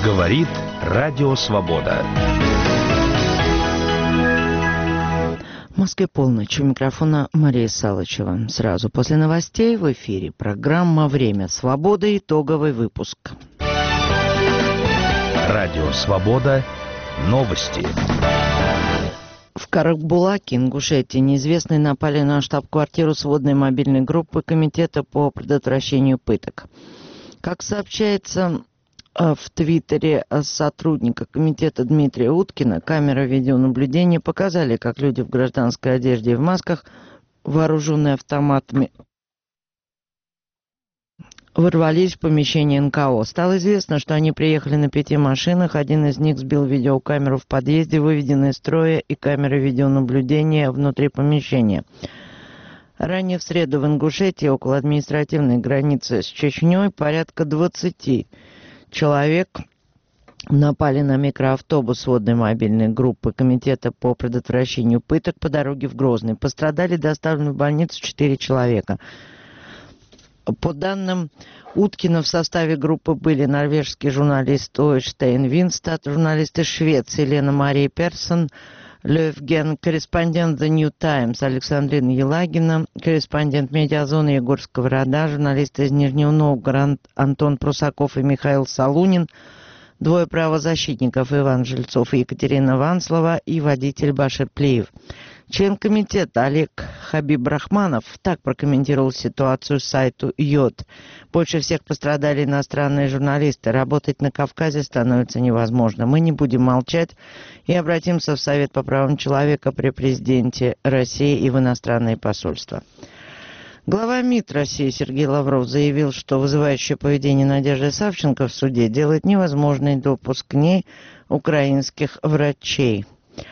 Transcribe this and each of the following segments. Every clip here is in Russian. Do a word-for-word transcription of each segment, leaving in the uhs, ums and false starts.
Говорит Радио Свобода. В Москве полночь. У микрофона Мария Салычева. Сразу после новостей в эфире программа «Время свободы». Итоговый выпуск. Радио Свобода. Новости. В Карабулаке, Ингушетии, неизвестные напали на штаб-квартиру сводной мобильной группы Комитета по предотвращению пыток. Как сообщается в Твиттере сотрудника комитета Дмитрия Уткина, камеры видеонаблюдения показали, как люди в гражданской одежде и в масках, вооруженные автоматами, ворвались в помещение эн ка о. Стало известно, что они приехали на пяти машинах. Один из них сбил видеокамеру в подъезде, выведенной из строя, и камеры видеонаблюдения внутри помещения. Ранее в среду в Ингушетии, около административной границы с Чечней, порядка двадцати человек напали на микроавтобус сводной мобильной группы Комитета по предотвращению пыток по дороге в Грозный. Пострадали, доставлены в больницу четыре человека. По данным Уткина, в составе группы были норвежский журналист Ойштейн Винстад, журналист из Швеции Лена Мария Персон, Левген, корреспондент The New Times Александрина Елагина, корреспондент Медиазоны Егор Сковорода, журналисты из Нижнего Новгорода Антон Прусаков и Михаил Салунин, двое правозащитников Иван Жильцов и Екатерина Ванслова и водитель Башир Плеев. Член комитета Олег Хабибрахманов так прокомментировал ситуацию сайту Йод. Больше всех пострадали иностранные журналисты. Работать на Кавказе становится невозможно. Мы не будем молчать и обратимся в Совет по правам человека при президенте России и в иностранные посольства. Глава МИД России Сергей Лавров заявил, что вызывающее поведение Надежды Савченко в суде делает невозможный допуск к ней украинских врачей.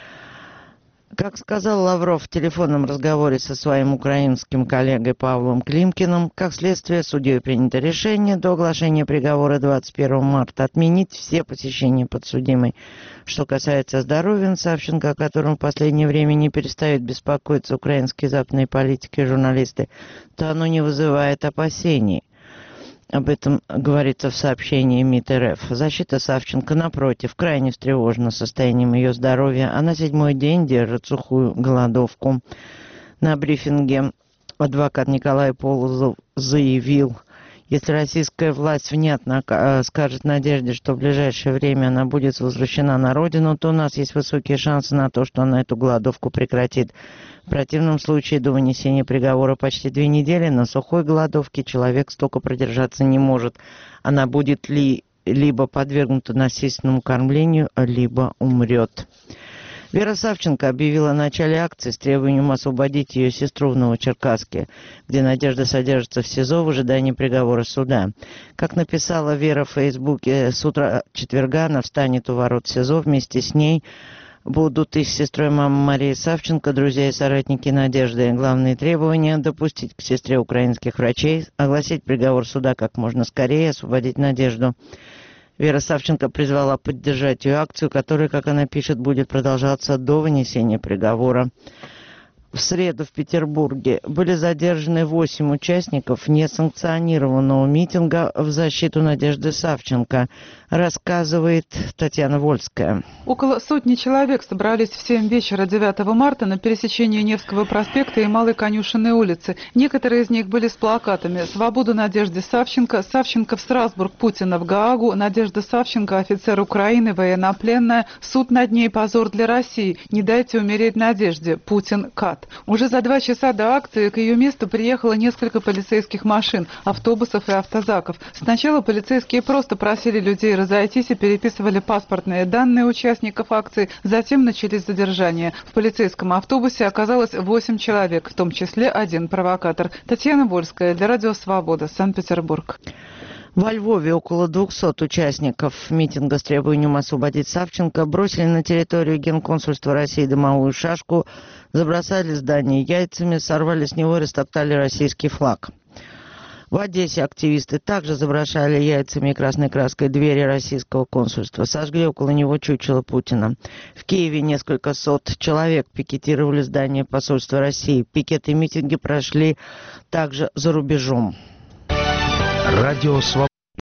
Как сказал Лавров в телефонном разговоре со своим украинским коллегой Павлом Климкиным, как следствие судьей принято решение до оглашения приговора двадцать первого марта отменить все посещения подсудимой. Что касается здоровья Савченко, о котором в последнее время не перестают беспокоиться украинские западные политики и журналисты, то оно не вызывает опасений. Об этом говорится в сообщении МИД эр эф. Защита Савченко, напротив, крайне встревожена состоянием ее здоровья. Она седьмой день держит сухую голодовку. На брифинге адвокат Николай Полозов заявил, если российская власть внятно скажет Надежде, что в ближайшее время она будет возвращена на родину, то у нас есть высокие шансы на то, что она эту голодовку прекратит. В противном случае до вынесения приговора почти две недели на сухой голодовке человек столько продержаться не может. Она будет ли либо подвергнута насильственному кормлению, либо умрет. Вера Савченко объявила о начале акции с требованием освободить ее сестру в Новочеркасске, где Надежда содержится в СИЗО в ожидании приговора суда. Как написала Вера в Фейсбуке, с утра четверга она встанет у ворот СИЗО. Вместе с ней будут и с сестрой мамы Марии Савченко, друзья и соратники Надежды. Главные требования – допустить к сестре украинских врачей, огласить приговор суда как можно скорее, освободить Надежду. Вера Савченко призвала поддержать ее акцию, которая, как она пишет, будет продолжаться до вынесения приговора. В среду в Петербурге были задержаны восемь участников несанкционированного митинга в защиту Надежды Савченко, рассказывает Татьяна Вольская. Около сотни человек собрались в семь вечера девятого марта на пересечении Невского проспекта и Малой Конюшенной улицы. Некоторые из них были с плакатами «Свободу Надежде Савченко», «Савченко в Страсбург, Путина в Гаагу», «Надежда Савченко, офицер Украины, военнопленная», «Суд над ней, позор для России», «Не дайте умереть Надежде», «Путин кат». Уже за два часа до акции к ее месту приехало несколько полицейских машин, автобусов и автозаков. Сначала полицейские просто просили людей разойтись и переписывали паспортные данные участников акции, затем начались задержания. В полицейском автобусе оказалось восемь человек, в том числе один провокатор. Татьяна Вольская для Радио Свобода, Санкт-Петербург. Во Львове около двухсот участников митинга с требованием освободить Савченко бросили на территорию Генконсульства России дымовую шашку, забросали здание яйцами, сорвали с него и растоптали российский флаг. В Одессе активисты также забросали яйцами и красной краской двери российского консульства, сожгли около него чучело Путина. В Киеве несколько сот человек пикетировали здание посольства России. Пикеты и митинги прошли также за рубежом. Радио Свобода.